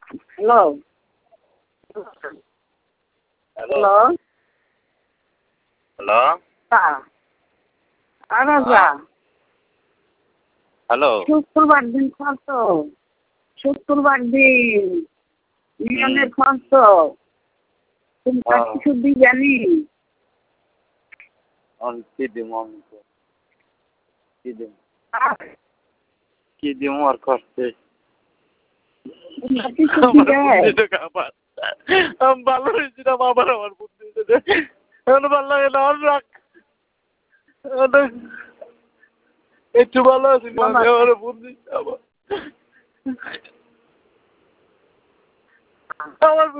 hello hello hello hello Raja hello শুক্রবার দিন কত শুক্রবার দিন মিলনের কত তুমি কিছু দিজানি কি দিব কি দিব আর করতে কিছু দিবে আমি ভালো হয়েছিলাম আবার আমার বুদ্ধি এখন ভালো লাগে না আর রাখ একটু ভালো আছি আমার বুদ্ধি আমার